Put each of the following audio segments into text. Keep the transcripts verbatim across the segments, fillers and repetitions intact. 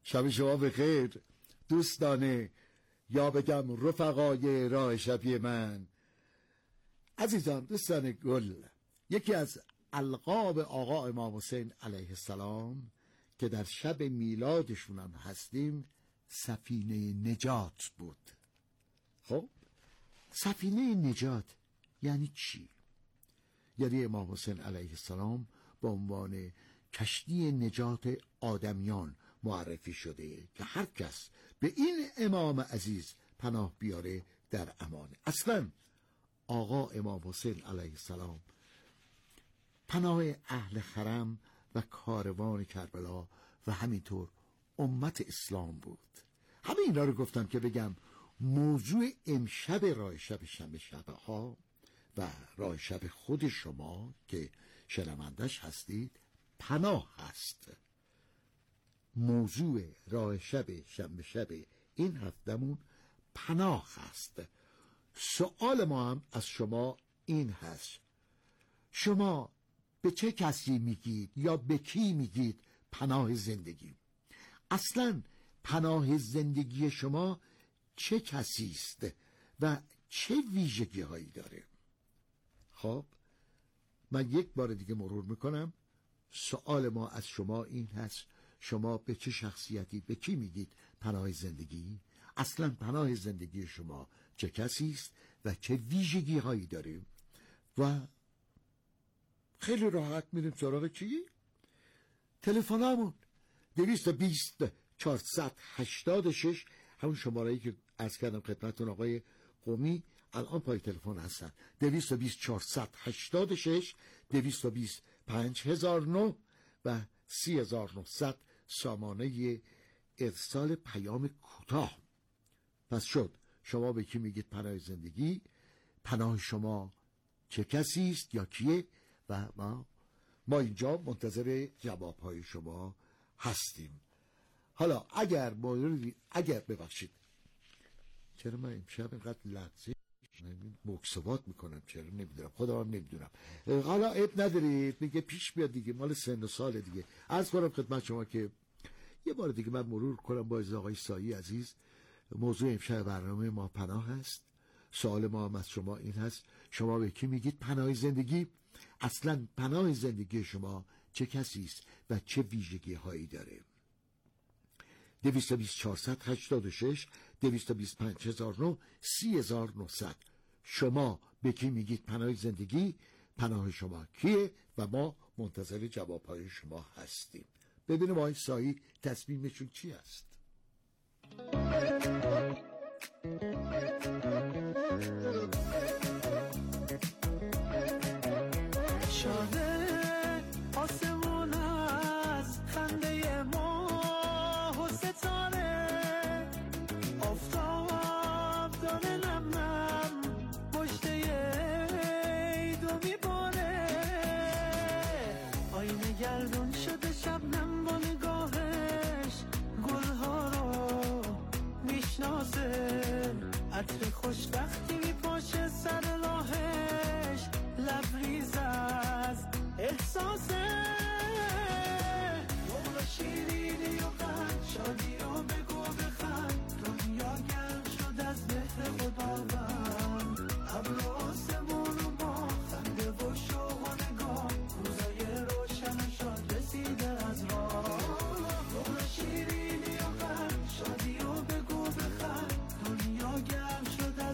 شب شما بخیر دوستان، یا بگم رفقای راه شبی من. عزیزان دوستان گل، یکی از القاب آقا امام حسین علیه السلام که در شب میلادشون هم هستیم سفینه نجات بود. خب سفینه نجات یعنی چی؟ یعنی امام حسین علیه السلام به عنوان کشتی نجات آدمیان معرفی شده که هر کس به این امام عزیز پناه بیاره در امان. اصلا آقا امام حسین علیه السلام پناه اهل حرم و کاروان کربلا و همینطور امت اسلام بود. همه اینا رو گفتم که بگم موضوع امشب راه شب شنبه شب ها و راه شب خود شما که شنوندش هستید پناه هست. موضوع راه شب شنبه شب این هفتمون پناه هست. سوال ما هم از شما این هست: شما به چه کسی میگید یا به کی میگید پناه زندگی؟ اصلا پناه زندگی شما چه کسی است و چه ویژگی هایی داره؟ خب من یک بار دیگه مرور میکنم. سوال ما از شما این هست: شما به چه شخصیتی، به کی میگید پناه زندگی؟ اصلا پناه زندگی شما چه کسی است و چه ویژگی هایی داره؟ و خیلی راحت میریم سراغ چی؟ تلفنمون دویست و بیست چهارصد هشتاد و شش، همون شماره‌ای که عرض کردم خدمتتون آقای قومی الان پای تلفن هستن. دویست و بیست چهارصد هشتاد و شش، دویست و بیست پنج هزار و نه و سی هزار و نهصد سامانه ارسال پیام کوتاه. پس شد شما به کی میگید پناه زندگی؟ پناه شما چه کسی است یا کیه؟ و ما ما اینجا منتظر جوابهای شما هستیم. حالا اگر موردی اگر ببخشید چرا من امشب اینقدر لحظه مکسبات میکنم، چرا نمیدونم، خدا هم نمیدونم. حالا عیب ندارید، میگه پیش بیاد دیگه، مال سن و سال دیگه. عرض کنم خدمت شما که یه بار دیگه من مرور کنم با آقای سایی عزیز. موضوع امشب برنامه ما پناه هست. سوال ما هم از شما این هست: شما به کی میگید پناه زندگی؟ اصلا پناه زندگی شما چه کسی است و چه ویژگی هایی داره؟ دویست و بیست چهارصد هشتاد و شش، دویست و بیست پنج هزار و نه، سی هزار و نهصد. شما به کی میگید پناه زندگی؟ پناه شما کیه؟ و ما منتظر جوابهای شما هستیم. ببینیم آقای سایی تصمیمشون چی است. شاده آسمون از خنده ماه و ستاره، آفتاب داره نم نم پشته ایدو میباره، آینه گردون شده شبنم با نگاهش گلها رو میشناسه، عطر خوشبختی میپاشه سر راهش، لبریز از احساسه، مولا شیرینی و قند شادی رو بگو بخند، دنیا گرم شد از مهر خداوند، ابر و آسمون و ما خنده و شوق و نگاه، روزای روشن و شاد رسیده از راه، مولا شیرینی و قند شادی رو بگو بخند، دنیا گرم شد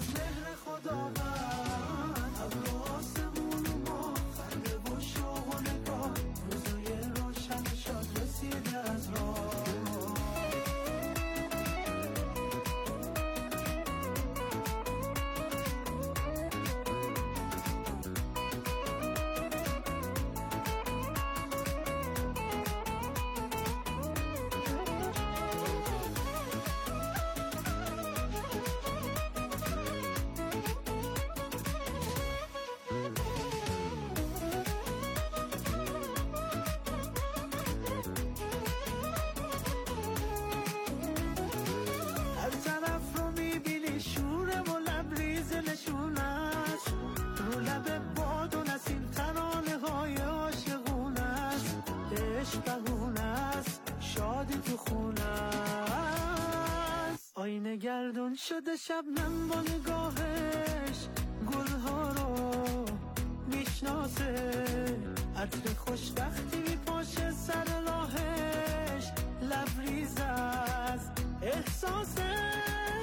سرگردون شده شبنم با نگاهش گلها رو میشناسه، عطر خوشبختی میپاشه سر راهش، لبریز از احساسه،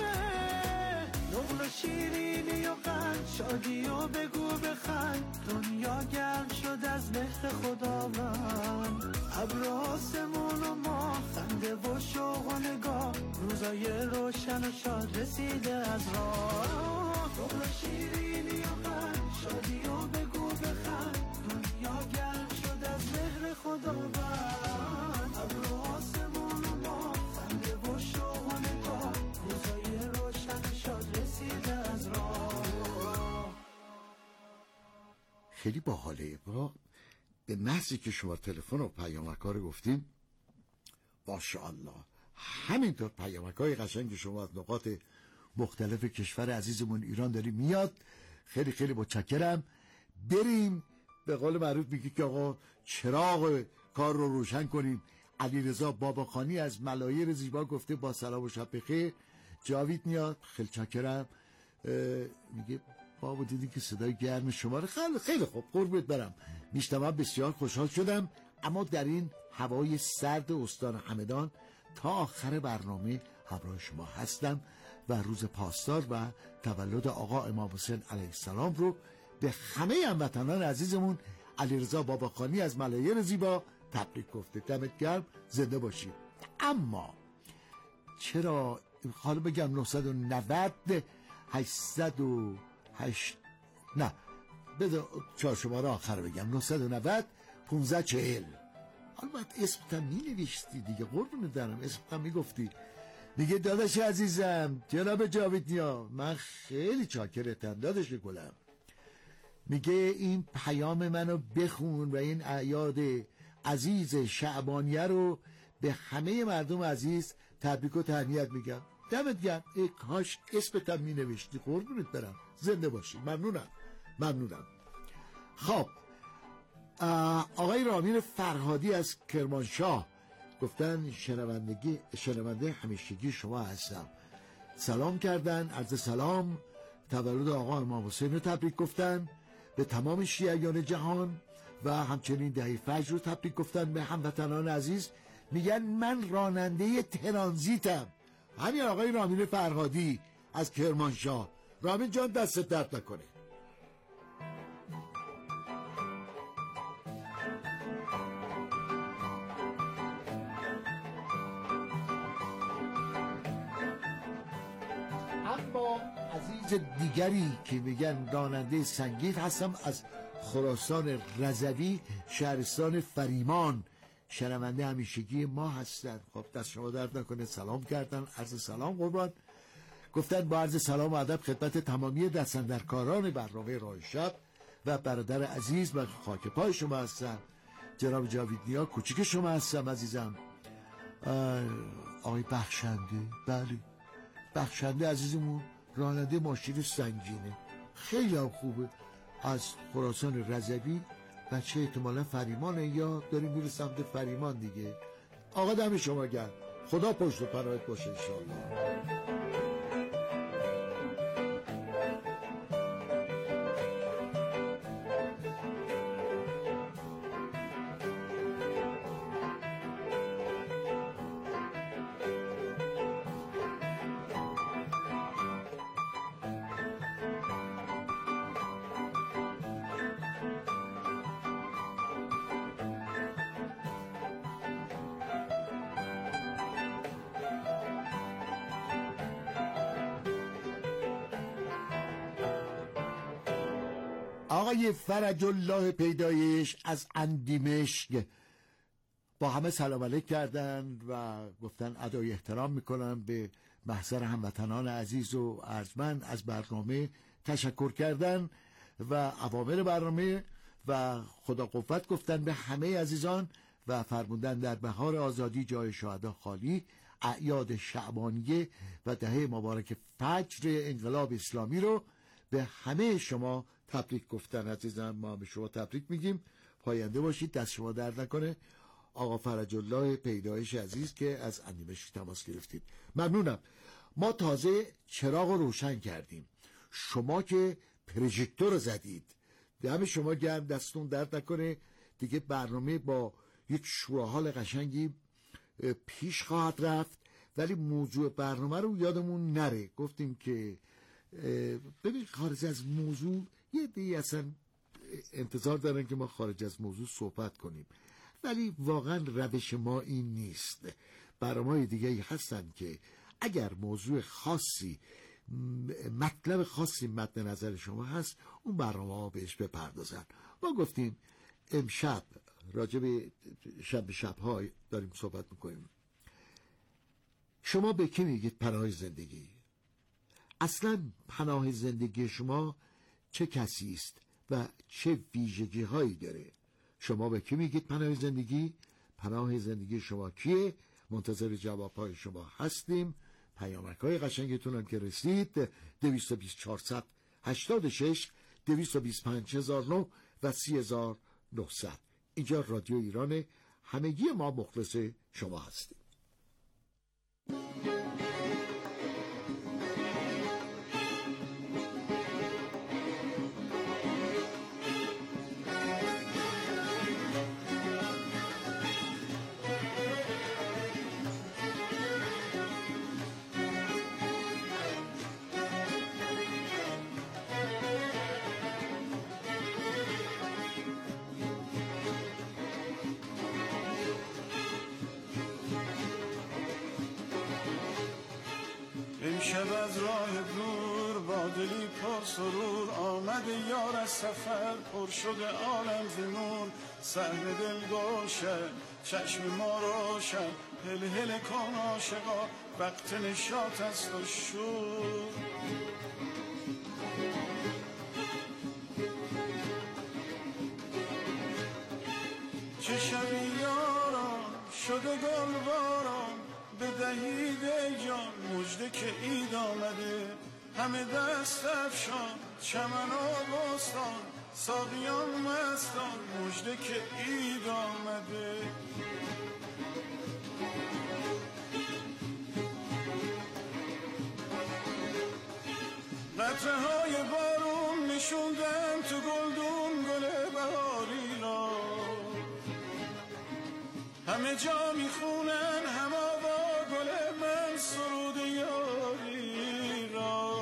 نقل شیرینی و قند، شادی و بگو بخند، دنیا گرم شد از مهر خداوند، ابر آسمون و ماه، خنده و شوق و نگاه، روزای روشن و شاد رسیده از راه، نقل شیرینی و قند، شادی و بگو بخند، دنیا گرم شد از مهر خداوند، ابر آسمون و ماه، خنده و شوق و نگاه، روزای روشن و شاد رسیده از راه. خیلی باحاله. با به محضی که شما تلفن و پیامک‌ها رو گفتیم، ماشاءالله همینطور پیامک‌های قشنگ شما از نقاط مختلف کشور عزیزمون ایران داری میاد. خیلی خیلی متشکرم. بریم به قول معروف میگه که آقا چراغ کار رو روشن کنیم. علیرضا باباخانی از ملایر زیبا گفته با سلام و شب بخیر. جاوید میاد، خیلی چکرم، میگه بابا دیدی که صدای گرم شما رو. خیلی خیلی خوب، قربونت برم، میشنوم، بسیار خوشحال شدم. اما در این هوای سرد استان همدان تا آخر برنامه همراه شما هستم و روز پاسدار و تولد آقا امام حسین علیه السلام رو به همه هموطنان عزیزمون علیرضا باباخانی از ملایر زیبا تبریک گفته. دمت گرم، زنده باشید. اما چرا حالا بگم نهصد و نود هشتصد و هشت نه بده چهار شماره آخر بگم نهصد و نود پانزده چهل. حالا باید اسمتم می نوشتی دیگه، قربونت برم، اسمتم می گفتی. میگه داداش عزیزم جناب جاوید نیا، من خیلی چاکرتم داداش گلم. میگه این پیام منو بخون و این اعیاد عزیز شعبانیه رو به همه مردم عزیز تبریک و تهنیت میگم. دمت گرم، ای کاش اسمتم می نوشتی، قربونت برم، زنده باشی. ممنونم ممنونم. خب آقای رامین فرهادی از کرمانشاه گفتن شنوندگی شنونده همیشگی شما هستم، سلام کردن، عرض سلام، تولد آقا امام حسین رو تبریک گفتن به تمام شیعیان جهان و همچنین دهه فجر رو تبریک گفتن به هموطنان عزیز. میگن من راننده ترانزیتم. همین آقای رامین فرهادی از کرمانشاه. رامین جان دستت درد نکنه. اما عزیز دیگری که میگن راننده سنگین هستم از خراسان رضوی شهرستان فریمان، شنونده همیشگی ما هستن. خب دست شما درد نکنه، سلام کردن، عرض سلام قربان. گفتن با عرض سلام و ادب خدمت تمامی دستاندرکاران برنامه راه شب و برادر عزیز و خاک پای شما هستن. جناب جاوید نیا کوچیک شما هستم عزیزم. آقای بخشنده، بله بخشنده عزیزمون راننده ماشین سنگینه، خیلی هم خوبه، از خراسان رضوی و چه احتمالا فریمانه یا داریم میره سمت فریمان دیگه. آقا دم شما گرم، خدا پشت و پناهت باشه انشاءالله. آقای فرج الله پیدایش از اندیمشق با همه سلام علیک کردن و گفتن ادای احترام میکنن به محضر هموطنان عزیز و ارجمند، از برنامه تشکر کردن و اوامر برنامه و خدا قوت گفتن به همه عزیزان و فرمودن در بهار آزادی جای شهدا خالی، اعیاد شعبانیه و دهه مبارک فجر انقلاب اسلامی رو به همه شما تبریک گفتن عزیزم. ما به شما تبریک میگیم، پاینده باشید، دست شما درد نکنه. آقا فرج الله پیدایش عزیز که از اندیمشق تماس گرفتید، ممنونم. ما تازه چراغ رو روشن کردیم، شما که پروژکتور رو زدید. دم شما گرم، دستون درد نکنه. دیگه برنامه با یک شورحال قشنگی پیش خواهد رفت، ولی موضوع برنامه رو یادمون نره. گفتیم که ببین خارج از موضوع یه دیگه اصلا انتظار دارن که ما خارج از موضوع صحبت کنیم، ولی واقعا روش ما این نیست. برنامه‌های دیگه هستن که اگر موضوع خاصی، مطلب خاصی مد نظر شما هست، اون برنامه ها بهش بپردازن. ما گفتیم امشب راجع به شب شب‌های داریم صحبت میکنیم. شما به کی میگید پناه زندگی؟ اصلا پناه زندگی شما چه کسی است و چه ویژگی هایی داره؟ شما به کی میگید پناه زندگی؟ پناه زندگی شما کیه؟ منتظر جواب های شما هستیم. پیامک های قشنگتون هم که رسید دویست و بیست چهارصد هشتاد و شش دویست و بیست و پنج هزار و نه و سی هزار و نهصد. اینجا رادیو ایران، همگی ما مخلص شما هستیم. امشب از راه دور با دلی پر سرور آمده یار از سفر، پر شده عالم ز نور. سهم دل گوشه چشم ما روشن، هل هل کن عاشقا وقت نشاط است و شور. چه شبی یاران شده گلباران، بدهید ای جان مژده که عید آمده. همه دست افشان چمن و بستان، ساقیان مستان مژده که عید آمده. قطره های بارون نشوندن تو گلدون گل بهاری را، همه جا میخونن هم آوا گل من سرود یاری را.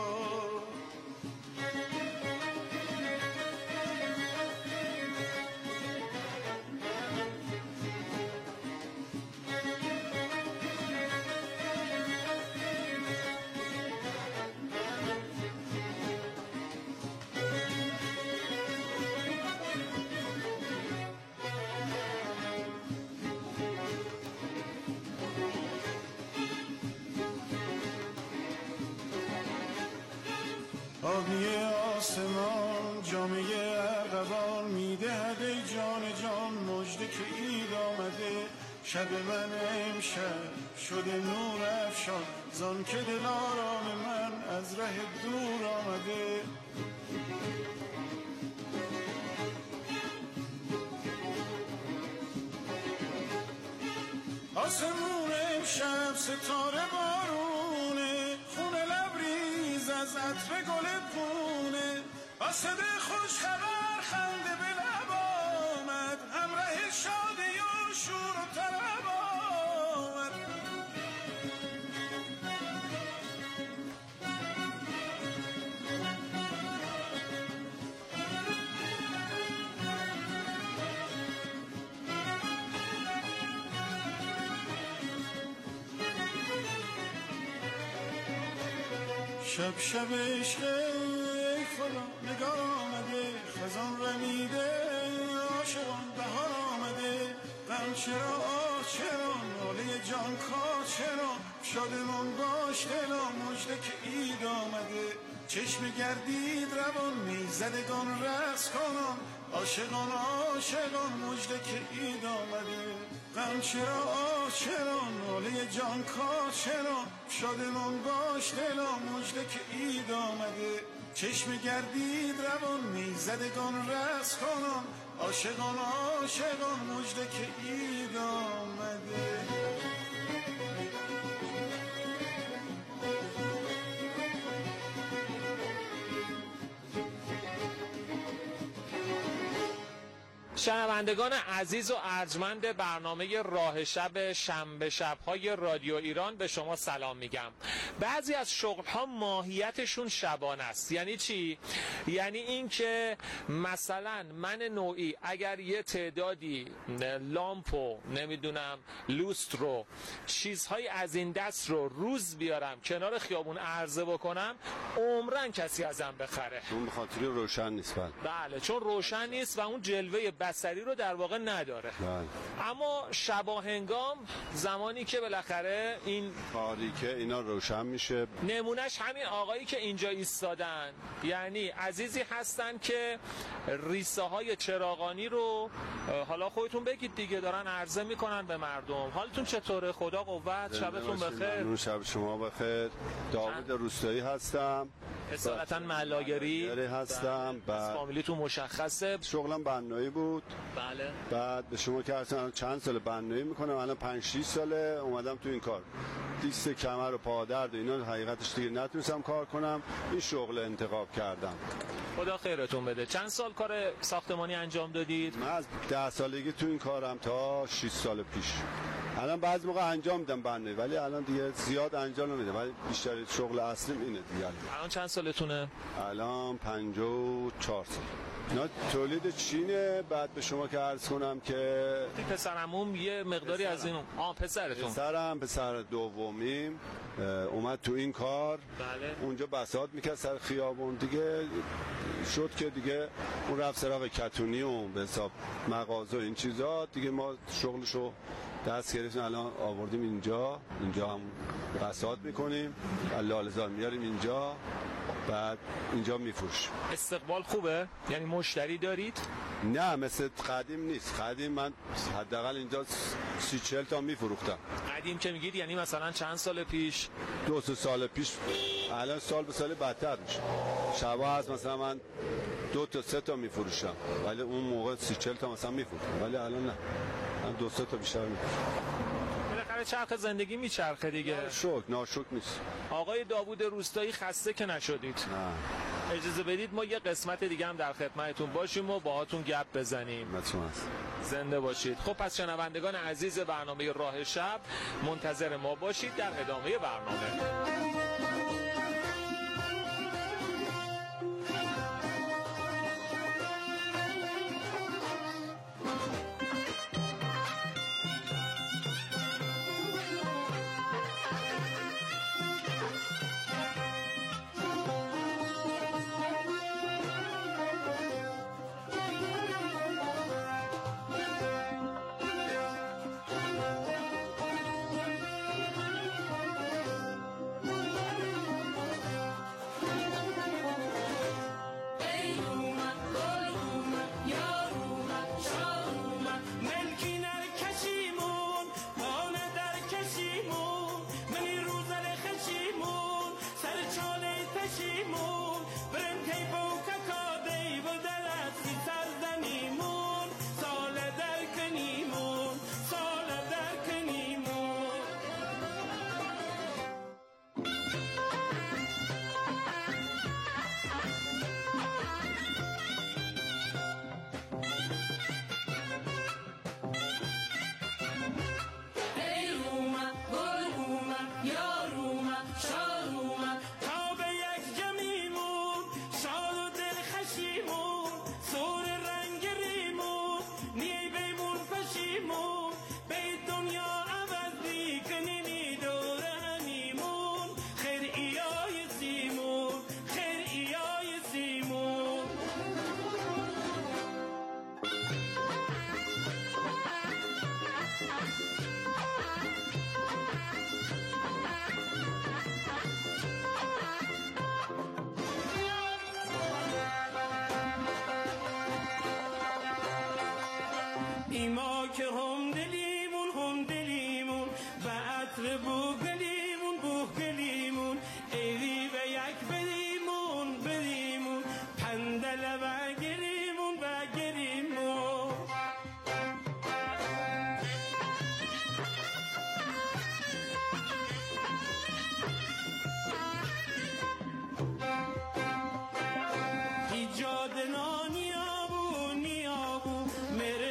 آبی آسمان جامعه ارغوان میدهد ای جان جان مژده که عید آمده. شب من امشب شده نور افشان، زان که دل آرام من از ره دور آمده. آسمون امشب ستاره بارونه، خونه لبریز از عطر گل پونه. آسد خوش خبر خنده به لب آمد، همراه شادی و شور و طرب آمد. شب شب عشق ای خدا نگار آمده، خزان رمیده عاشقان بهار آمده. غم چرا آه چرا ناله جان کار چرا، شادمان باش دلا مژده که عید آمده. چشم گردید روان میزدگان رقص کنان، عاشقان عاشقان مژده که عید آمده. غم چرا آه چرا ناله جان کار چرا، شادمان باش دلا مژده که عید آمده. چشم گردید روان میزدگان رقص کنان، عاشقان عاشقان مژده که عید آمده. شنوندگان عزیز و ارجمند برنامه راه شب شنبه شب‌های رادیو ایران به شما سلام میگم. بعضی از شغل‌ها ماهیتشون شبانه است. یعنی چی؟ یعنی این که مثلا من نوعی اگر یه تعدادی لامپو نمیدونم لوسترو چیزهای از این دست رو روز بیارم کنار خیابون عرضه بکنم، عمرن کسی ازم بخره. اون به خاطر روشن نیست. بله بله چون روشن نیست و اون جلوه بصری رو در واقع نداره. بله. اما شباهنگام زمانی که بالاخره این تاریکه اینا روشن میشه. نمونهش همین آقایی که اینجا ایستادن، یعنی عزیزی هستن که ریسه های چراغانی رو حالا خودتون بگید دیگه دارن عرضه میکنن به مردم. حالتون چطوره؟ خدا قوت، شبتون بخیر. ممنون، شب شما بخیر. داوود روستایی هستم، اصالتا ملاگری هستم. بعد فامیلیتون مشخصه. شغلم بنایی بود. بله. بعد به شما که اصلا چند سال بنایی میکنم، الان پنج شش ساله اومدم تو این کار. دیست کمر و پادرد و اینا حقیقتش دیگه نتونستم کار کنم، این شغل انتخاب کردم. خدا خیرتون بده. چند سال کار ساختمانی انجام دادید؟ من از ده سالگی تو این کارم تا شش سال پیش. الان بعضی موقع انجام میدم بنایی، ولی الان دیگه زیاد انجام نمیدم، ولی بیشتر شغل اصلیم اینه دیگه. الان چند سالتونه؟ الان پنجاه و چهار سال. اینا تولید چینه. بعد به شما که عرض کنم که پسرعموم یه مقداری پسرم. از این آه پسرتون پسرم پسر دومیم اومد تو این کار. بله. اونجا بساط میکرد سر خیابون، دیگه شد که دیگه اون رفت سراغ کتونی و به حساب مغازه و این چیزا، دیگه ما شغلشو دست گرفتیم. الان آوردیم اینجا، اینجا هم بساط میکنیم، لاله‌زار میاریم اینجا، بعد اینجا میفروشیم. استقبال خوبه؟ یعنی مشتری دارید؟ نه مثل قدیم نیست. قدیم من حداقل اینجا سی چهل تا میفروختم. قدیم که میگید یعنی مثلا چند سال پیش؟ دو سه سال پیش. الان سال به سال بدتر میشه. شبا هست مثلا من دو تا سه تا میفروشم، ولی اون موقع سی چهل تا مثلا میفروختم، ولی الان نه، من دو سه تا بیشتر میفروشم. بالاخره چرخ زندگی میچرخه دیگه. شوک ناشوک نیست. آقای داوود روستایی خسته که نشدید؟ نه. اجازه بدید ما یه قسمت دیگه هم در خدمتتون باشیم و باهاتون گپ بزنیم. مطمئن. زنده باشید. خب پس شنوندگان عزیز برنامه راه شب منتظر ما باشید در ادامه برنامه. ایجاد نانیابو نیابو میره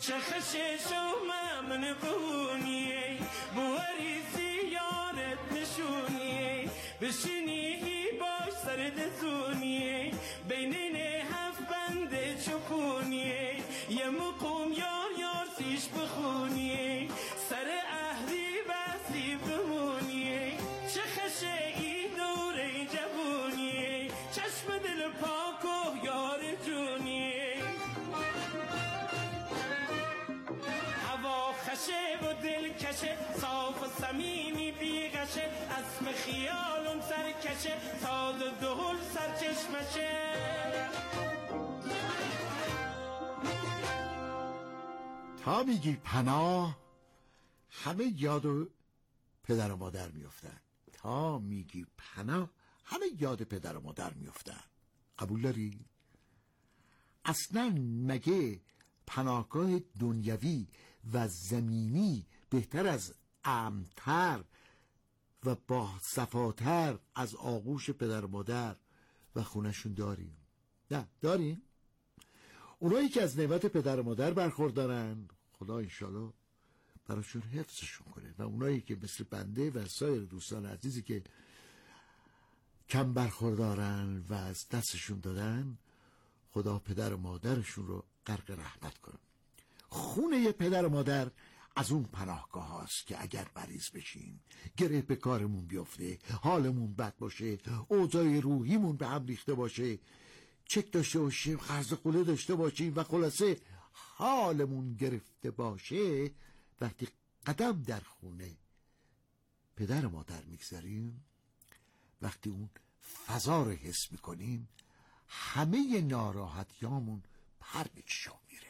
چه خشش و ممن بونی بوری زیارت نشونی بشینی باش سرد زونی بینین هفت بند چپونی یه مقوم یار یار سیش بخونی سر اهلی بسی بمونی چه خشه ای دوره جوونی چشم دل پاک و یار جونی هوا خشه و دل کشه صاف و صمیمی بیغشه اسم خیالون سرکشه ساز و دهل سرچشمشه تا میگی پناه همه یاد و پدر و مادر میفتن. تا میگی پناه همه یاد پدر و مادر میفتن. قبول داری؟ اصلا مگه پناهگاه دنیوی و زمینی بهتر از امن‌تر و با صفاتر از آغوش پدر و مادر و خونشون داریم؟ نه داریم. اونایی که از نعمت پدر و مادر برخوردارن خدا انشالله براشون حفظشون کنه و اونایی که مثل بنده و سایر دوستان عزیزی که کم برخوردارن و از دستشون دادن خدا پدر و مادرشون رو غرق رحمت کنه. خونه پدر و مادر از اون پناهگاه هاست که اگر مریض بشیم گره به کارمون بیفته حالمون بد باشه اوضاع روحیمون به هم ریخته باشه چک داشته باشیم قرض قوله داشته باشیم و خلاصه حالمون گرفته باشه وقتی قدم در خونه پدر و مادر میگذاریم وقتی اون فضا رو حس میکنیم همه ناراحتیامون پر میکشه میره.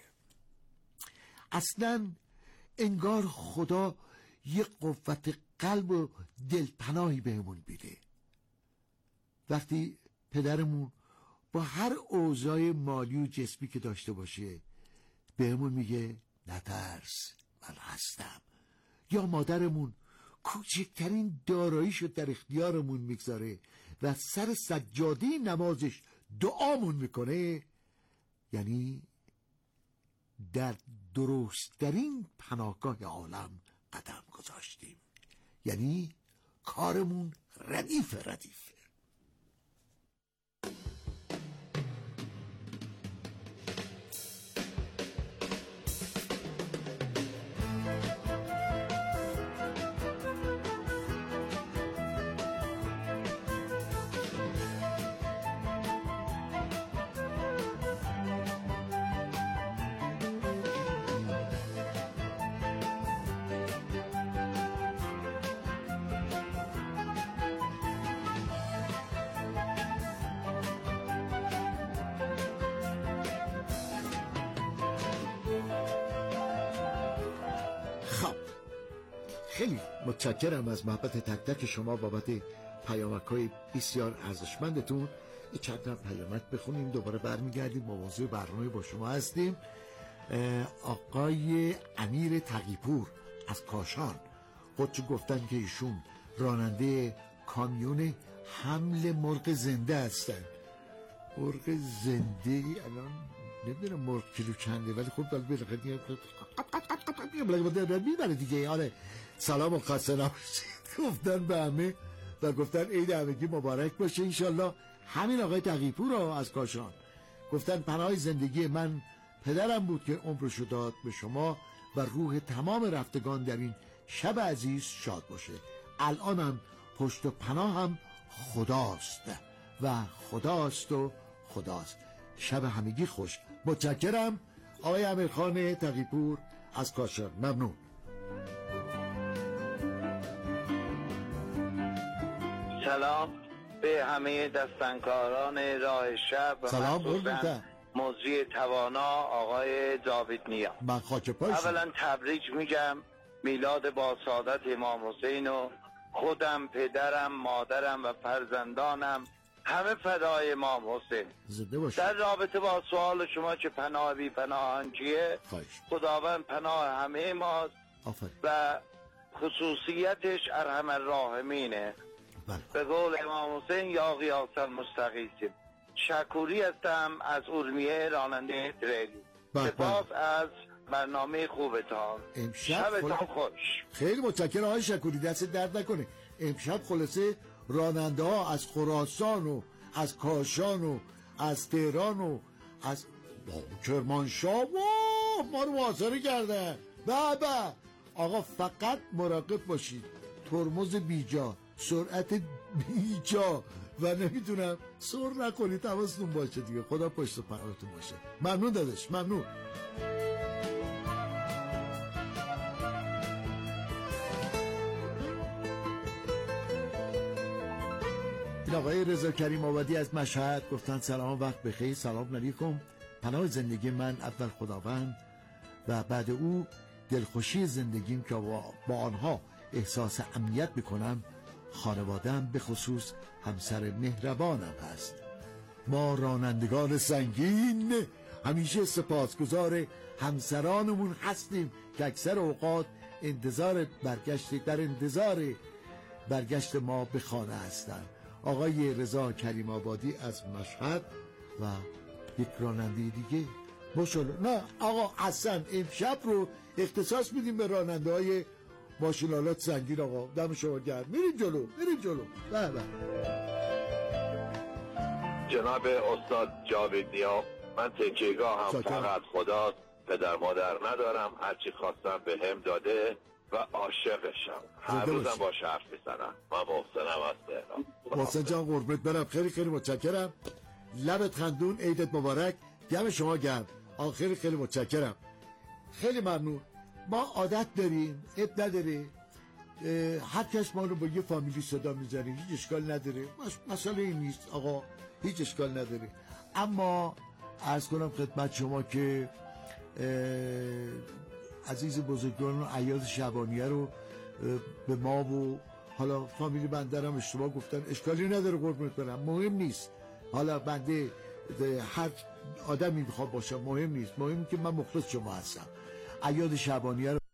اصلا انگار خدا یه قوت قلب و دلپناهی بهمون بیده. وقتی پدرمون با هر اوضاع مالی و جسمی که داشته باشه بهمون میگه نترس من هستم، یا مادرمون کوچکترین داراییشو در اختیارمون میگذاره و سر سجاده نمازش دعامون میکنه، یعنی در درستترین پناهگاه عالم قدم گذاشتیم، یعنی کارمون ردیف ردیفه. خیلی متشکرم از محبت تک تک شما بابت پیامک‌های بسیار ارزشمندتون. یه چند تا پیامک بخونیم دوباره برمیگردیم. موضوع برنامه با شما هستیم. آقای امیر تقی‌پور از کاشان خودشون گفتن که ایشون راننده کامیون حمل مرغ زنده هستن. مرغ زنده الان نمیدونم مرغ کیلو چنده، ولی خب بالاخره میبره دیگه. آره سلام و خسته نباشید گفتن به همه و گفتن عید همگی مبارک باشه انشالله. همین آقای تقی‌پور رو از کاشان گفتن پناه زندگی من پدرم بود که عمرشو داد به شما و روح تمام رفتگان در این شب عزیز شاد باشه. الانم پشت و پناه هم خداست و خداست و خداست. شب همگی خوش. متشکرم آقای امیرخان تقی‌پور از کاشان. ممنون. سلام به همه دستنکاران راه شب و سلام مخصوصا موضوع توانا آقای داوید نیا. من خاک پایشم. اولا تبریک میگم میلاد با سعادت امام حسین و خودم پدرم مادرم و فرزندانم همه فدای امام حسین. زنده باشید. در رابطه با سوال شما که پناه بی پناهان کیه، خداوند پناه همه ماست آفر. و خصوصیتش ارحم الراحمینه. بله. به قول امام حسین یا غیاث المستغیثین. شکوری هستم از ارمیه راننده تریلی. سپاس از برنامه خوبتان. امشب شبتان خل... خوش. خیلی متشکرم آقای شکوری، دست درد نکنه. امشب خلاصه راننده ها از خراسان و از کاشان و از تهران و از کرمانشاه ما رو محاصره کرده. بابا آقا فقط مراقب باشید، ترمز بیجا، سرعت بیجا و نمیدونم سر نکنید، حواستون باشه دیگه. خدا پشت و پناهتون باشه. ممنون داداش، ممنون. این آقای رضا کریم آبادی از مشهد گفتن سلام، وقت بخیر، سلام علیکم. پناه زندگی من اول خداوند و بعد او دلخوشی زندگیم که با آنها احساس امنیت بکنم خانوادم، به خصوص همسر مهربانم هست. ما رانندگان سنگین همیشه سپاسگزار همسرانمون هستیم که اکثر اوقات انتظار برگشت در انتظار برگشت ما به خانه هستند. آقای رضا کریم آبادی از مشهد و یک راننده دیگه ماشاءالله. نه آقا اصلا امشب رو اختصاص میدیم به راننده های ماشینالات سنگین. آقا دم شما گرم، میریم جلو میریم جلو. به به. جناب استاد جاوید نیا، من تکیهگاه هم فقط خداست، پدر مادر ندارم، هرچی خواستم به هم داده و عاشقشم. هر روزم با حرف میزنم. من محسنم از تهران. محسن جان قربونت برم، خیلی خیلی متشکرم. لبت خندون، عیدت مبارک، دم شما گرم. آ خیلی خیلی متشکرم، خیلی ممنون. ما عادت داریم، اب نداره، هر کس ما رو با یه فامیلی صدا میزنه، هیچ اشکال نداره، مسئله این نیست آقا، هیچ اشکال نداره. اما عرض کنم خدمت شما که عزیز بزرگان و عیاد شبانیه رو به ما و حالا فامیلی بنده هم اشتباه گفتن، اشکالی نداره قربونت برم، مهم نیست. حالا بنده هر آدمی میخوام باشم، مهم نیست، مهم که من مخلص شما هستم. عیاد شبانیه رو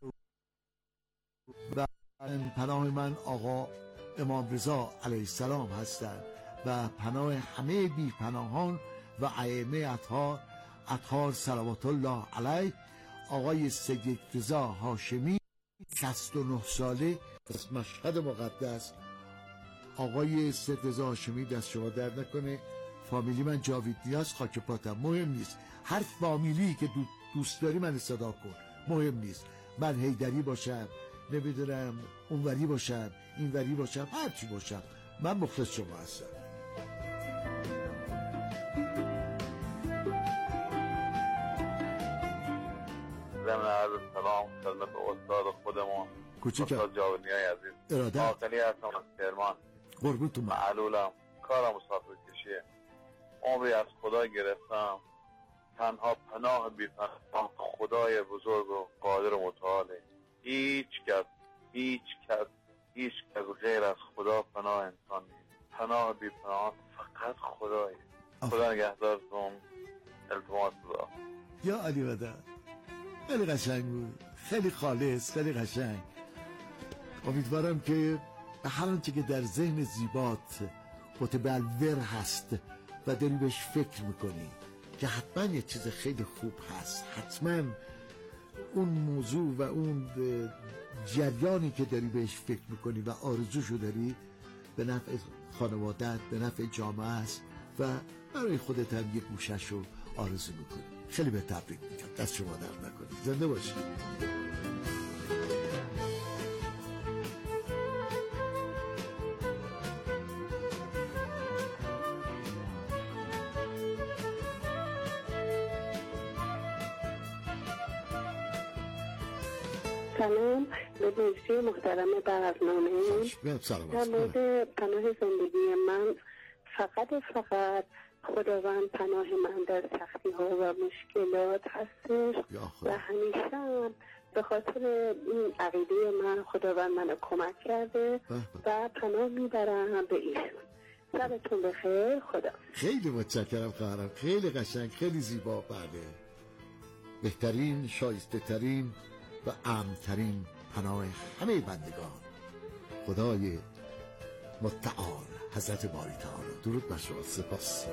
و پناه من آقا امام رضا علیه السلام هستند و پناه همه بی پناهان و ائمه اطهار اطهار صلوات الله علیه. آقای سید رضا هاشمی شصت و نه ساله از مشهد مقدس. آقای سید رضا هاشمی دست شما درد نکنه. فامیلی من جاوید نیاز، خاک پاتم، مهم نیست. هر فامیلی که دو دوست داری من صدا کن، مهم نیست. من حیدری باشم، نمیدونم اونوری باشم، اینوری باشم، هر چی باشم، من مخلص شما هستم. ضمن عرض سلام خدمت استاد خودمون کوچیکم، استاد جاوید نیای عزیز. ارادت. آقلی هستم از کرمان. قربونتون. معلولم، کارم مسافر کشیه. عمری از خدا گرفتم، تنها پناه بی پناه خدای بزرگ و قادر و متعاله. هیچ کس هیچ کس هیچ کس غیر از خدا پناه انسان نیست. پناه بی پناه فقط خدایه. خدا نگهدارتون. التماس دعا. یا علی بدر، خیلی قشنگ بود، خیلی خالص، خیلی قشنگ. امیدوارم که هر آنچه که در ذهن زیبات متبلور هست و داری بهش فکر میکنی که حتما یه چیز خیلی خوب هست، حتما اون موضوع و اون جریانی که داری بهش فکر میکنی و آرزوشو داری به نفع خانوادت، به نفع جامعه است و برای خودت هم یه گوشه‌شو آرزو میکنی. خیلی به تبریک میگم، دست شما در نکنی، زنده باشی. سلام به دوستی محترم برنامه. در مورد پناه زندگی من، فقط فقط خداوند پناه من در سختی ها و مشکلات هستش و همیشه به خاطر این عقیده من خداوند منو کمک کرده و پناه میبرم به ایشون. شبتون بخیر. خدا. خیلی متشکرم خواهرم، خیلی قشنگ، خیلی زیبا. بله، بهترین، شایسته ترین و امن‌ترین پناه همه بندگان خدای متعال حضرت باری تعالی. درود بر شما. سپاس.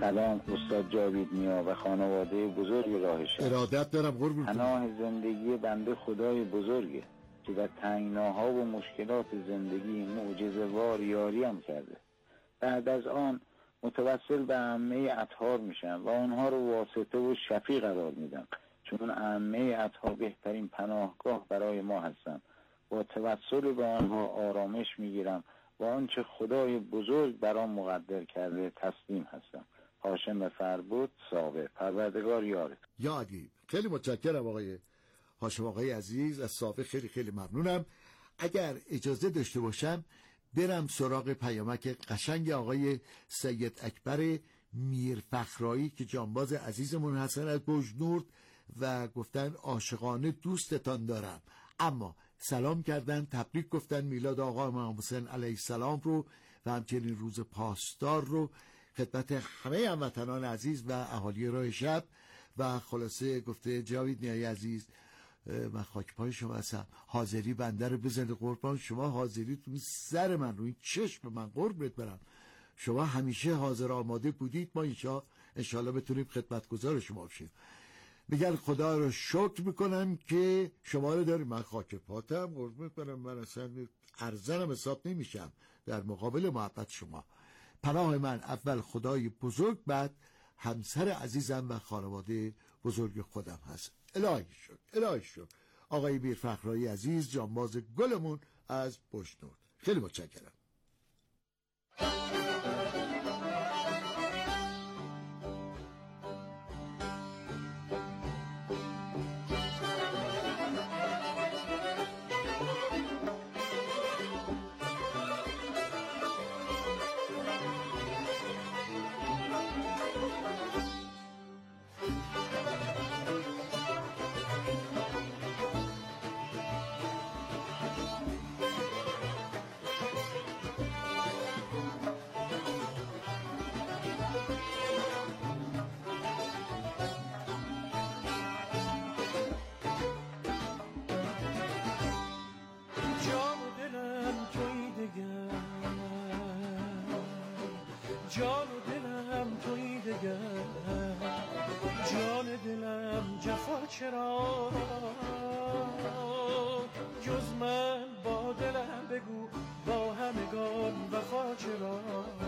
سلام استاد جاوید نیا و خانواده بزرگ راه شب. ارادت دارم قربون. پناه زندگی بنده خدای بزرگه که در تنگناها و مشکلات زندگی معجزه‌وار یاری هم کرده. بعد از آن متوسل به عامه اطهار میشن و آنها رو واسطه و شفیع قرار میدن، چون عامه اطهار بهترین پناهگاه برای ما هستن. با توسل به آنها آرامش میگیرم و آنچه خدای بزرگ برام مقدر کرده تسلیم هستم. هاشم فربود، ساوه. پروردگار یارت. یادی. خیلی متشکرم آقای هاشم آقای عزیز از ساوه، خیلی خیلی ممنونم. اگر اجازه داشته باشم برم سراغ پیامک قشنگ آقای سید اکبر میرفخرایی که جانباز عزیزمون هستن از بجنورد و گفتن عاشقانه دوستتان دارم، اما سلام کردن، تبریک گفتن میلاد آقا امام حسین علیه السلام رو و همچنین روز پاسدار رو خدمت همه هموطنان عزیز و اهالی راه شب. و خلاصه گفته جاوید نیایی عزیز من خاک پای شما هستم، حاضری بنده رو بزنید قربان شما، حاضری تو سر من، روی چشم من قربت برم، شما همیشه حاضر آماده بودید، ما اینجا انشالله بتونیم خدمتگزار شما بشیم. میگن خدا رو شکر میکنم که شما رو داریم، من خاک پاتم قربت برم، من اصلا ارزنم حساب نمیشم در مقابل محبت شما. پناه من اول خدای بزرگ، بعد همسر عزیزم و خانواده بزرگ خودم هست. الهی شکر، الهی شکر. آقای میرفخرایی عزیز جانباز گلمون از بجنورد، خیلی متشکرم. جان و دلم توی دگر، جان دلم جفا چرا، جز من با دلم بگو با همگان وفا چرا،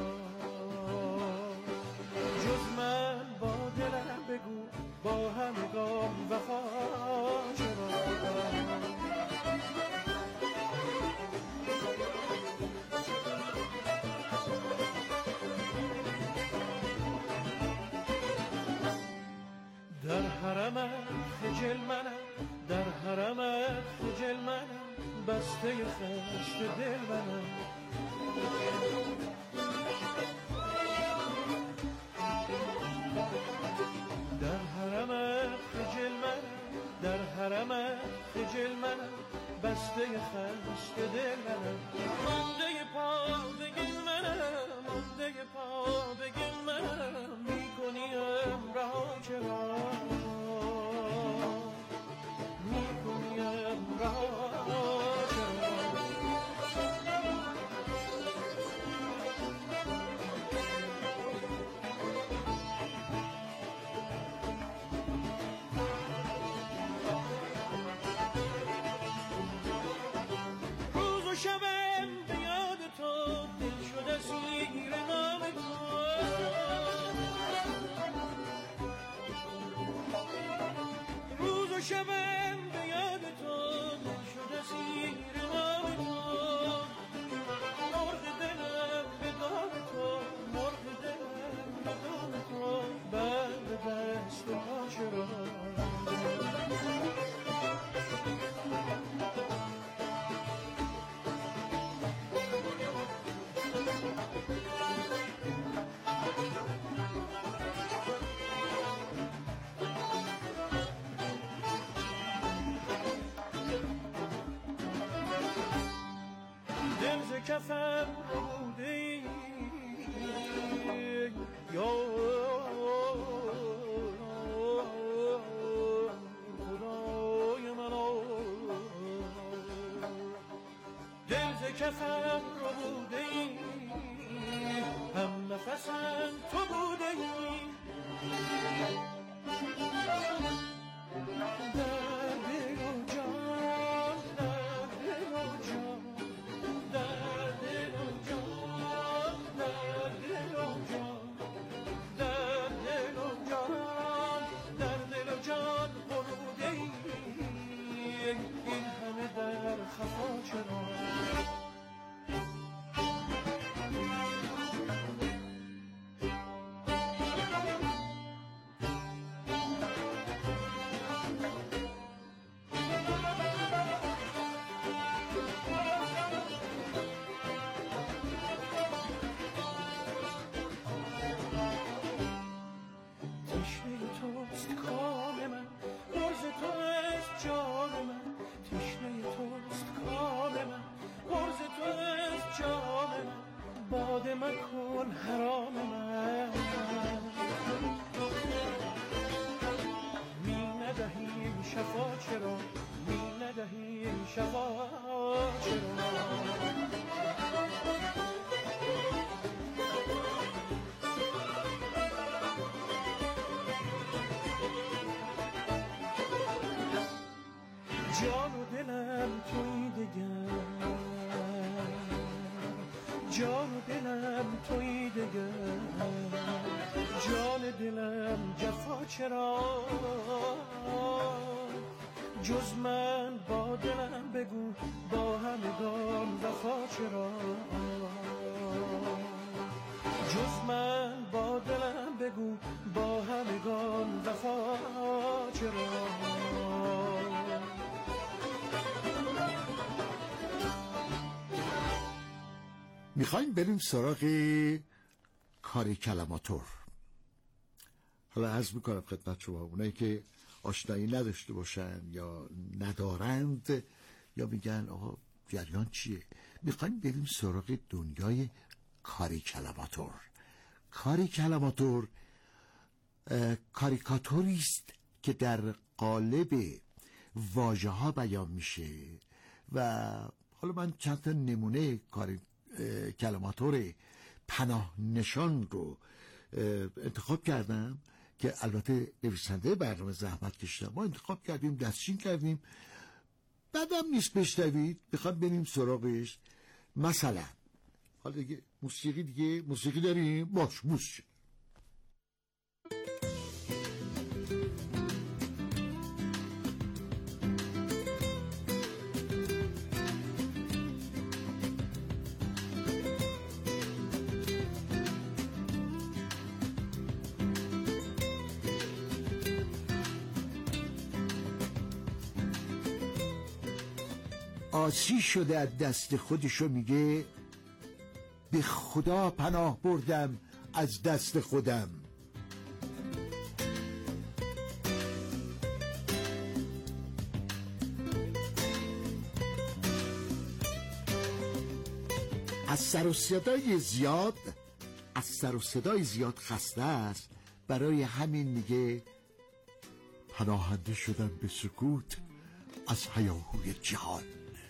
جز من با دلم بگو با همگان وفا چرا. در حرمت خجل منم، در حرمت خجل منم، بسته خشت دل منم. در حرمت خجل منم، در حرمت خجل منم، بسته خشت دل منم. مانده پا بگل منم، مانده پا بگل منم، میکنیم رها چرا، میکنیم رها چرا. روز و شبم به یاد تو دل شده سیر نام تو، روز و شبم به یاد تو دل شده سیر نام تو. مرغ دلم به دام تو، مرغ دلم به دام تو، بند دست پا چرا. دل ز کفم بوده یا خدای منو، دل ز کفم رو بوده هم نفسم تو بوده نکن حرام من، می ندهی شفا چرا، می ندهی شفا چرا. جان و دلم توی دگر، جان و دلم توی دگر، جان دلم جفا چرا، جز من با دلم بگو با همگان وفا چرا، جز من با دلم بگو با همگان وفا چرا. میخوایم بریم سراغ کاری کلماتور. حالا عرض میکنم خدمت شما اونایی که آشنایی نداشته باشن یا ندارند یا میگن آقا جریان چیه، میخوایم بریم سراغ دنیای کاری کلماتور. کاری کلماتور کاریکاتوری است که در قالب واژه ها بیان میشه و حالا من چند تا نمونه کاری کلماتور پناه نشان رو انتخاب کردم که البته نویسنده برنامه زحمت کشیدن، ما انتخاب کردیم، دستچین کردیم، بعدم نیست بشنوید، بخوام بریم سراغش. مثلا حالا دیگه موسیقی دیگه موسیقی داریم، باش موسیقی. آسی شده از دست خودشو میگه به خدا پناه بردم از دست خودم. از سر و صدای زیاد از سر و صدای زیاد خسته است، برای همین میگه پناهنده شدم به سکوت از هیاهوی جهان.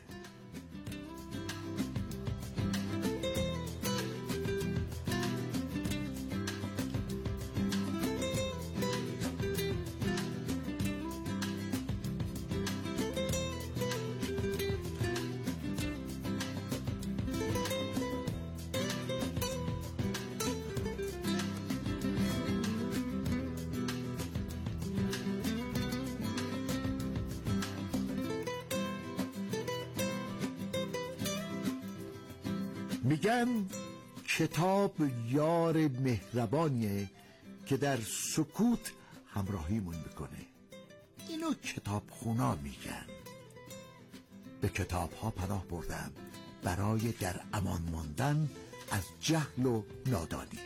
میگن کتاب یار مهربانیه که در سکوت همراهیمون میکنه. اینو کتاب خونا میگن. به کتاب ها پناه بردم برای در امان ماندن از جهل و نادانی.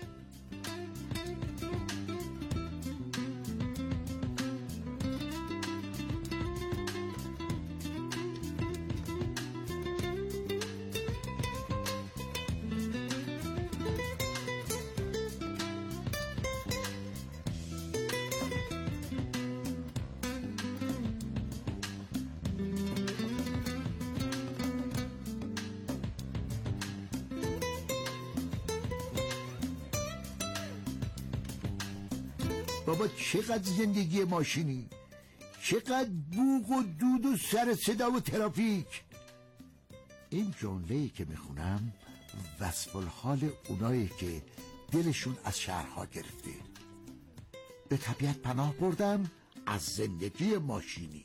بابا چقدر زندگی ماشینی، چقدر بوق و دود و سر صدا و ترافیک. این جمله‌ای که میخونم وصف الحال اونایی که دلشون از شهرها گرفته. به طبیعت پناه بردم از زندگی ماشینی.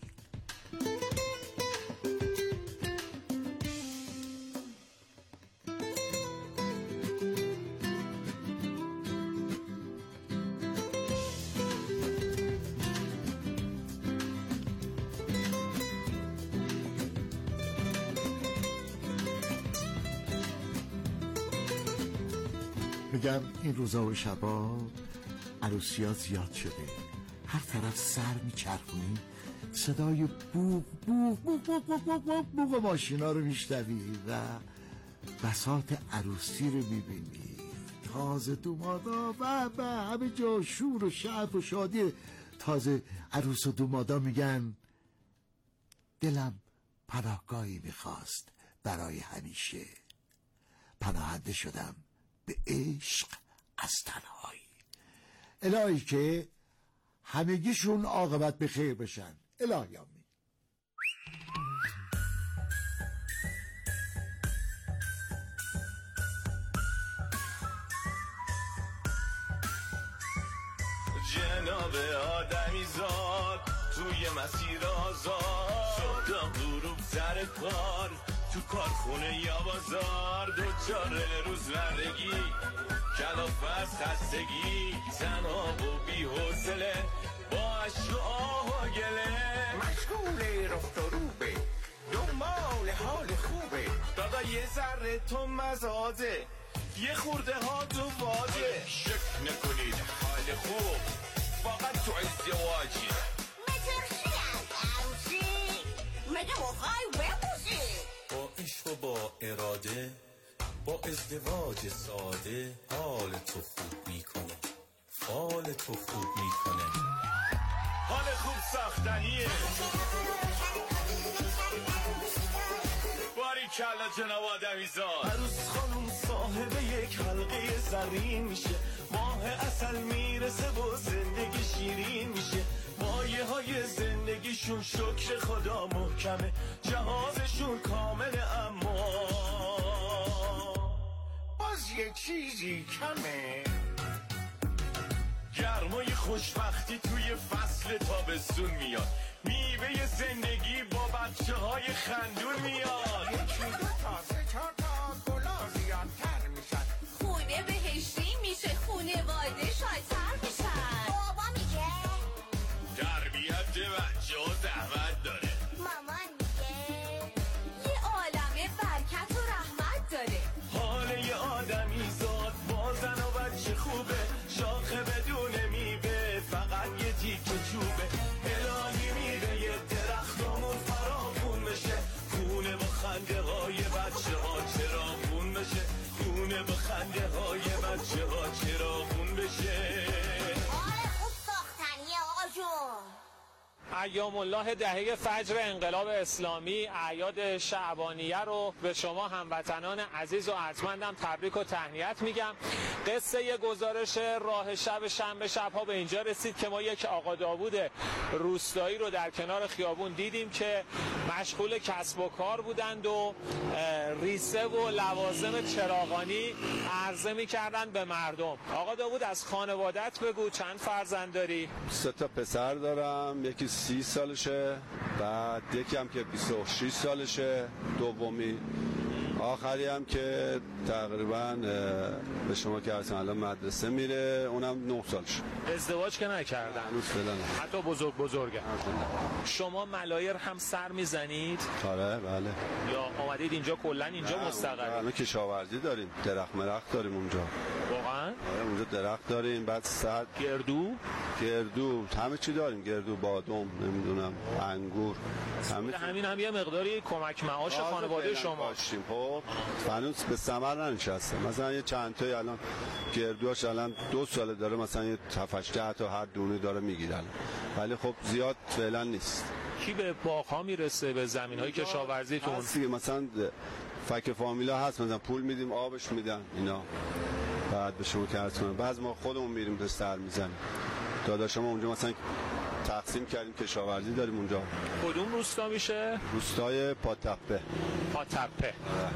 میگم این روزا و شبا عروسی‌ها زیاد شده، هر طرف سر میچرخونی صدای بوق بوق بوق بوق بوق بوق بوق بوق ماشینا رو میشنوی و بساط عروسی رو میبینی تازه دومادا و به همه جا شور و شعف و شادی. تازه عروس و دومادا میگن دلم پناهگاهی میخواست برای همیشه، پناهنده شدم به عشق از تنهایی. الهی که همگیشون عاقبت به خیر بشن. الهی آمین. جناب آدمی زاد توی مسیر آزاد شد تا غروب سر کار تو کارخونه یا بازار، دوچار روزمرگی کلاف از خستگی، تنها و بی حوصله با عشق و آه و گله، مشغول رفت و روبه دنبال حال خوبه، دادا یه ذره تو مزاده یه خورده ها تو واجه، شک نکنید حال خوب فقط تو ازدواجی، مترشی از عروسی مگه مخوای ببوسی، با عشق و با اراده با ازدواج ساده حال تو خوب میکنه، حال تو خوب میکنه، حال خوب ساختنیه. باری کلا جناب آدمی زاد، عروس خانم صاحب یک حلقه زرین میشه، ماه اصل میرسه و زندگی شیرین میشه، مایه های زندگیشون شکر خدا محکمه، جهازشون کامله اما باز یه چیزی کمه، گرمای خوشبختی توی فصل تابستون میاد، میوه زندگی با بچه های خندون میاد، یکی دو تا سه چهار تا گلا زیادتر میشن، خونه بهشتی میشه، خونه واده شایتر میشن، بابا میگه تربیت بچه ها زحمت داره، مامان میگه یه عالمه برکت و رحمت داره، حال یه آدمی زاد با زن و بچه خوبه، شاخه بدون میوه فقط یه تیکه چوبه، الهی میوه یه درختمون فراخون بشه، خونه با خنده های بچه ها چرا خون بشه، خونه با خنده های بچه ها چرا خون بشه. آره خوب ساختنیه آقا جون. ایام الله دهه فجر انقلاب اسلامی، اعیاد شعبانیه رو به شما هموطنان عزیز و ارجمندم تبریک و تهنیت میگم. قصه یه گزارش راه شب شنبه شبها به اینجا رسید که ما یک آقا داوود روستایی رو در کنار خیابون دیدیم که مشغول کسب و کار بودند و ریسه و لوازم چراغانی عرضه میکردن به مردم. آقا داوود از خانوادت بگو، چند فرزند داری؟ سه تا پسر دارم، یکی سی سالشه، بعد یکی هم که بیست و شش سالشه، دومی، آخری هم که تقریبا به شما که اصلا الان مدرسه میره، اونم نه سالشه. ازدواج که نکردن؟ هنوز فعلا نه. حتی بزرگ بزرگه. شما ملایر هم سر میزنید؟ آره بله. یا آمدید اینجا کلا اینجا مستقر؟ الان کشاورزی داریم، درخت مرخت داریم اونجا. واقعا؟ آره اونجا درخت داریم، بعد سر گردو؟ گردو همه چی داریم، گردو، بادام، نمیدونم انگور، همه همین هم یه مقداری کمک معاش خانواده شما. خب هنوز به ثمر ننشسته. مثلا یه چند تایی الان گردوهاش الان دو ساله داره، مثلا یه هفت تا هر دونه داره میگیرن، ولی خب زیاد فعلا نیست. کی به باغ‌ها میرسه، به زمین‌های کشاورزیتون؟ هستی مثلا فک فامیلا هست، مثلا پول میدیم آبش میدن اینا، بعد به شما که عرض کنم بعض ما خودمون میریم به سر میزنیم. داداش ما اونجا مثلا تقسیم کردیم کشاورزی داریم اونجا. کدوم روستا میشه؟ روستای پاتپه. پاتپه.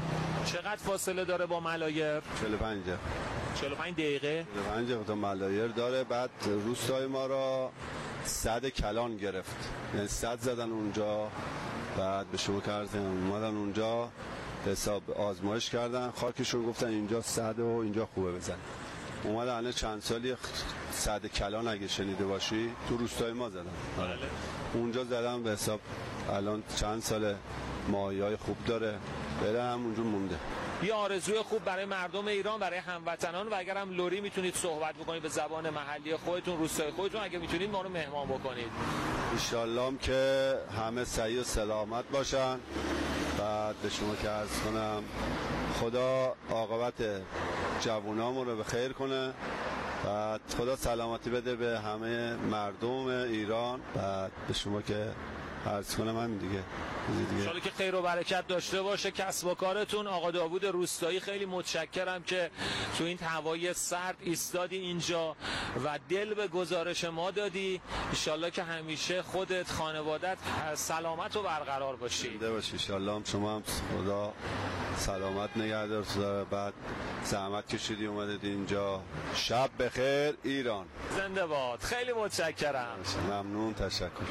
چقدر فاصله داره با ملایر؟ چهل و پنج چهل و پنج دقیقه. چهل و پنج دقیقه تا ملایر داره. بعد روستای ما را صد کلان گرفت، یعنی صد زدن اونجا، بعد به شما کردن اومدن اونجا حساب آزمایش کردن، خاکشون گفتن اینجا صد و اینجا خوبه بزن. اومدن الان چند سالی صد کلان اگه شنیده باشی تو روستای ما زدن. بله. اونجا زدم به حساب الان چند سال ماهیای خوب داره، بره هم اونجا مونده. یه آرزوی خوب برای مردم ایران، برای هموطنان، و اگر هم لوری میتونید صحبت بکنید به زبان محلی خودتون، روستای خودتون، اگه میتونید ما رو مهمان بکنید. انشالله هم که همه صحیح و سلامت باشن. بعد به شما که عرض کنم خدا عاقبت جوانامون رو به خیر کنه و خدا سلامتی بده به همه مردم ایران. و به شما که عرض کنم همین دیگه. انشالله که خیر و برکت داشته باشه کسب و کارتون. آقا داوود روستایی خیلی متشکرم که تو این هوای سرد ایستادی اینجا و دل به گزارش ما دادی. انشالله که همیشه خودت خانوادت سلامت و برقرار باشی. زنده باشی انشالله. هم شما هم خدا سلامت نگهدار. بعد زحمت کشیدی اومدید اینجا. شب بخیر ایران. زنده باد. خیلی متشکرم. ممنون. تشکر.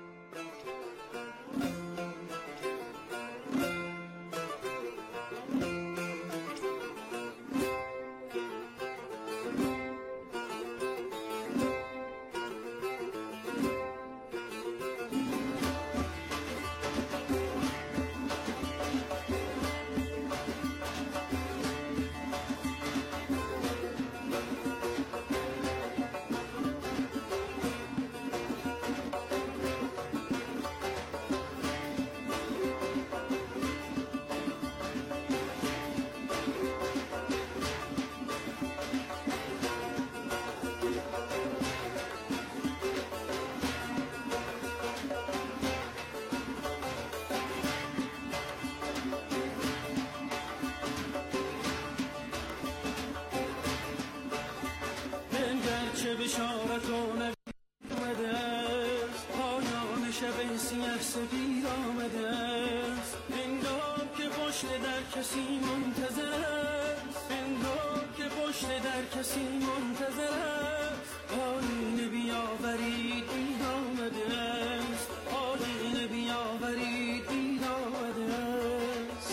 چه بشارت و نبی آمده است، پایان شب سیه سپید آمده است. انگار که پشت در کسی منتظر است، انگار که پشت در کسی منتظر است. آینه بیاورید این آمده است، آینه بیاورید این آمده است.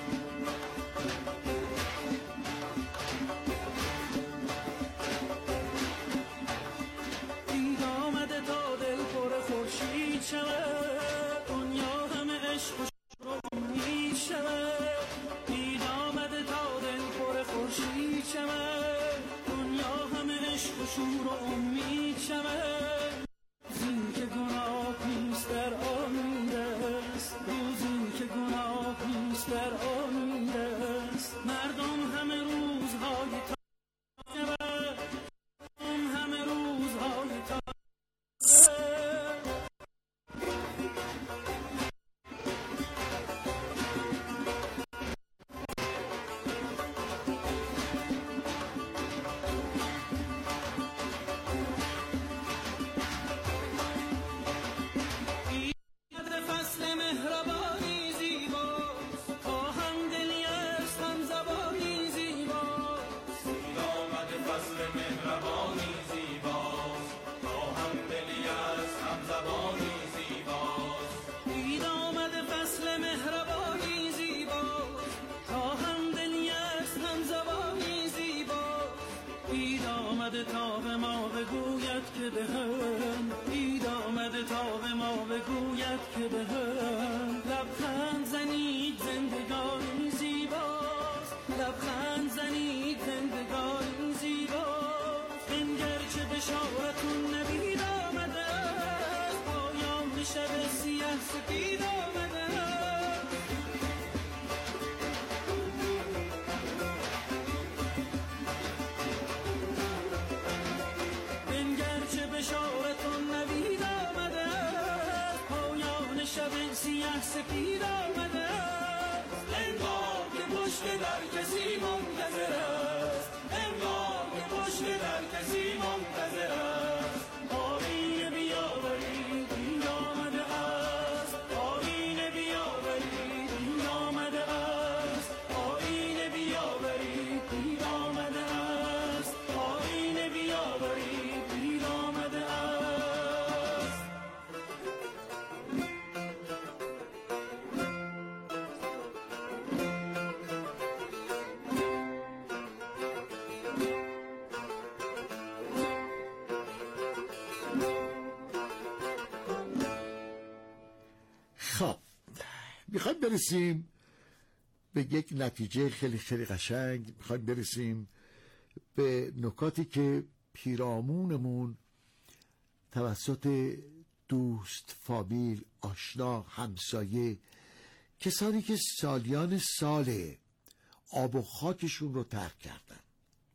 دنیا همه عشق و شور و امید شود. دید آمده تا دل پر خورشید شود. دنیا همه عشق و شور و امید شود. روزی که گناه نیست در آمید است، روزی که گناه نیست در آمید است. مردم همه روزهای تا شود، همه روزهای تا تا به ما بگوید که به هم، اید آمده تا به ما بگوید که به هم. لبخند زنید زندگانی زیباست، لبخند زنید زندگانی زیباست. انگر چه بشارتون نبید آمده است، پایان شب سیه سپید آمده است. بشارتون نوید آمده است، پایان شب سیه سپید آمده است. انگار که پشت در کسی منتظر است، انگار که پشت در کسی منتظر است. آینه بیاورید این آمده است، آینه بیاورید این آمده است، آینه بیاورید این آمده است، آینه بیاورید این آمده است. خب میخوایم برسیم به یک نتیجه خیلی خیلی قشنگ. میخوایم برسیم به نکاتی که پیرامونمون توسط دوست، فامیل، آشنا، همسایه، کسانی که سالیان سال آب و خاکشون رو ترک کردن،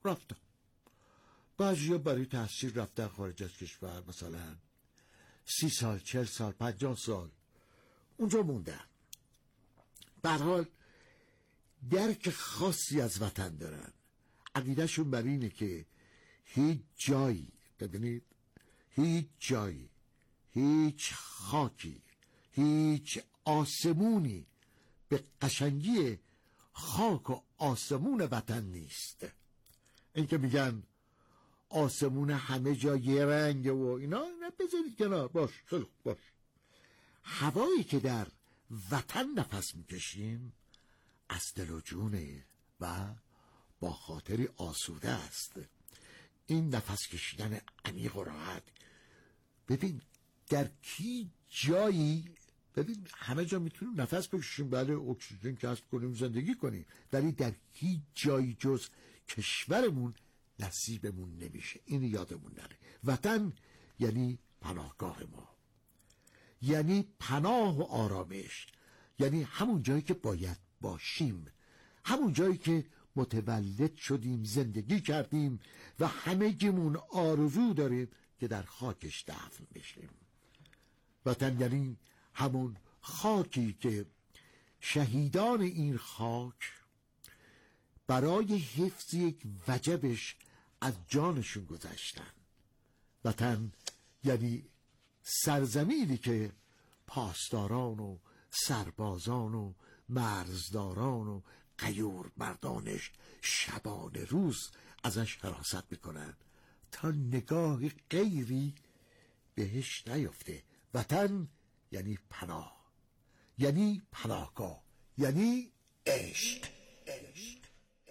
رفتن. بعضیا برای تحصیل رفتن خارج از کشور، مثلا سی سال، چهل سال، پنجاه سال اونجا موندن. به هر حال درک خاصی از وطن دارن. عقیدهشون بر اینه که هیچ جایی، ببینید، هیچ جایی، هیچ خاکی، هیچ آسمونی به قشنگی خاک و آسمون وطن نیست. این که میگن آسمون همه جا یه رنگه و اینا، نه، بذارید کنار، باش، خیلی باش. هوایی که در وطن نفس میکشیم از دل و جونه و با خاطری آسوده است. این نفس کشیدن عمیق و راحت، ببین در کی جایی، ببین همه جا میتونیم نفس بکشیم، بله اکسیژن کسب کنیم، زندگی کنیم، ولی در کی جایی جز کشورمون نصیبمون نمیشه. این یادمون نره. وطن یعنی پناهگاه ما، یعنی پناه و آرامش، یعنی همون جایی که باید باشیم، همون جایی که متولد شدیم، زندگی کردیم و همگیمون آرزو داریم که در خاکش دفن بشیم. وطن یعنی همون خاکی که شهیدان این خاک برای حفظ یک وجبش از جانشون گذشتن. وطن یعنی سرزمینی که پاسداران و سربازان و مرزداران و غیور مردانش شبانه روز ازش حراست میکنن تا نگاه غیری بهش نیفته. وطن یعنی پناه، یعنی پناهگاه، یعنی عشق. عشق.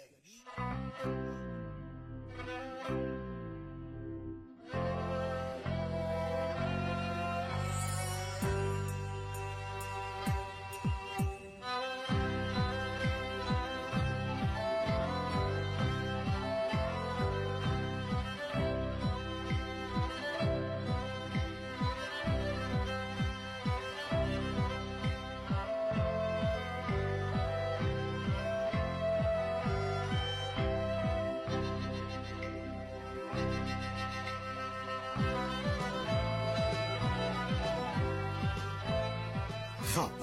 خب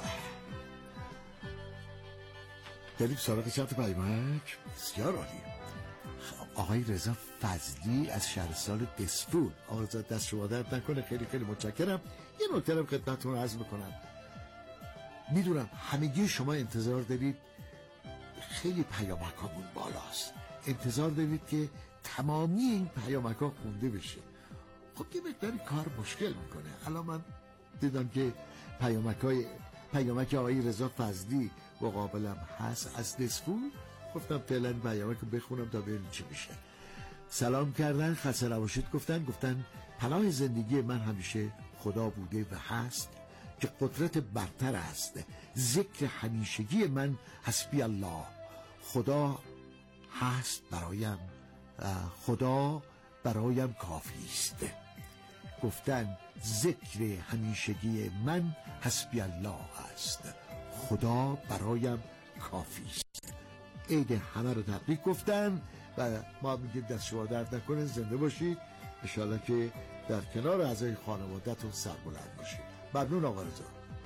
داریم سراغ چند پیامک. بسیار عالی. آقای رضا فضلی از شهرستان دسفول. آقای رضا دست شما درد نکنه، خیلی خیلی متشکرم. یه نکته هم خدمتتون عرض میکنم، میدونم همگی شما انتظار دارید، خیلی پیامک هامون بالاست، انتظار دارید که تمامی این پیامک ها خونده بشه. خب یه مقداری کار مشکل میکنه. الان من دیدم که پیامک های پیامک آقای رضا فضلی مقابلم هست از دسفول، گفتم فعلا پیامک رو بخونم تا ببینیم چی میشه. سلام کردن، خسته نباشید گفتن، گفتن پناه زندگی من همیشه خدا بوده و هست که قدرت برتر است. ذکر همیشگی من حسبی الله، خدا هست برایم، خدا برایم کافی است. گفتن ذکر همیشگی من حسبی الله است، خدا برایم کافی است. عید همه رو تبریک گفتن و ما میگیم دست شما درد نکنه، زنده باشید، انشالله که در کنار اعضای خانواده‌تون سربلند باشید. ممنون آقا رضا.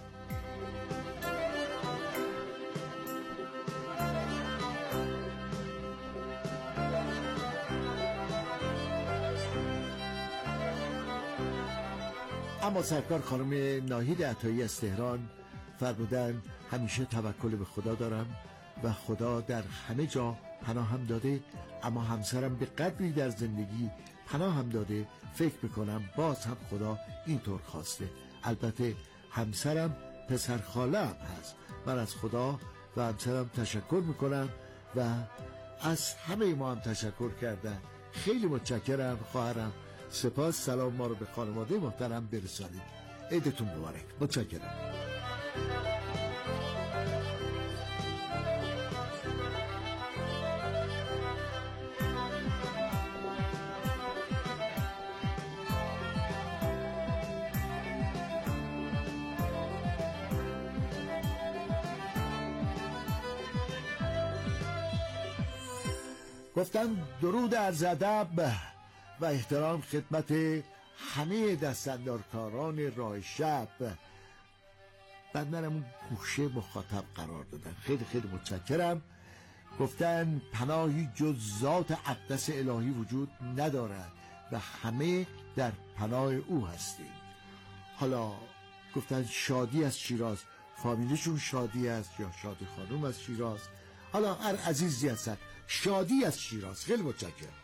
اما سرکار خانم ناهید عطایی از تهران فرمودن همیشه توکل به خدا دارم و خدا در همه جا پناه هم داده، اما همسرم به قدری در زندگی پناه هم داده فکر میکنم باز هم خدا اینطور خواسته. البته همسرم پسر خاله هم هست. من از خدا و همسرم تشکر میکنم و از همه ما هم تشکر کردن. خیلی متشکرم خواهرم. سپاس. سلام ما رو به خانواده محترم برسانید. عیدتون مبارک. متشکرم. گفتن درود عرض ادب و احترام خدمت همه دستاندرکاران راه شب. بندرم اون گوشه مخاطب قرار دادن، خیلی خیلی متشکرم. گفتن پناهی جز ذات اقدس الهی وجود ندارد و همه در پناه او هستیم. حالا گفتن شادی از شیراز، فامیلشون شادی است یا شادی خانوم از شیراز، حالا هر عزیزی هستن، شادی از شیراز. خیلی متشکرم.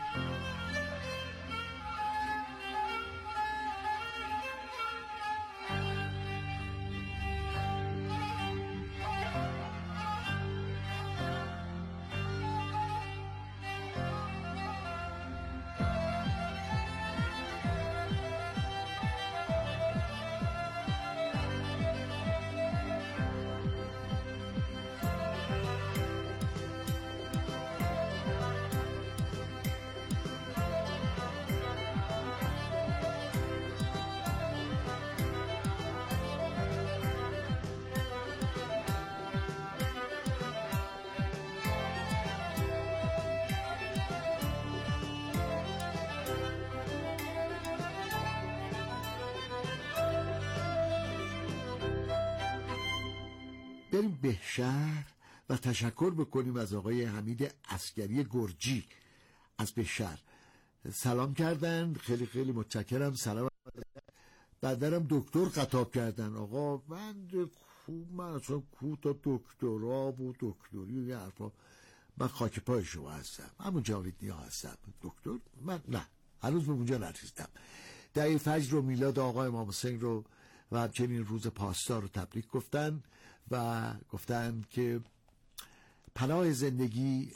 بریم بهشهر و تشکر بکنیم از آقای حمید عسکری گرجی از بهشهر. سلام کردن، خیلی خیلی متشکرم. سلام. بعدرم دکتر خطاب کردن. آقا من خوب من اصلا کو تا دکترا و دکتری و یه حرفا، من خاک پای شما هستم، همون جاوید نیا هستم. دکتر من نه، هنوز به اونجا نرسیدم. دعی فجر و میلاد آقای امام حسین رو و همچنین روز پاستا رو تبریک گفتن و گفتن که پناه زندگی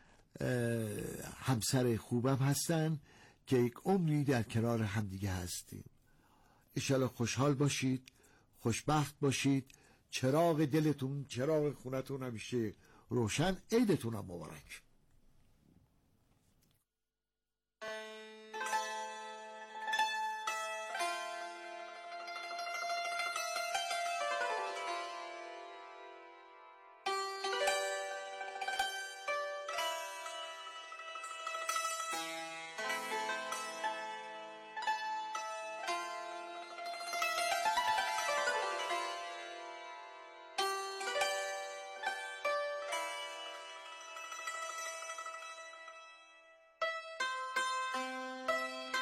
همسر خوبم هستن که یک عمری در کنار همدیگه هستیم. انشالله خوشحال باشید، خوشبخت باشید، چراغ دلتون، چراغ خونتون همیشه روشن. عیدتون هم مبارک.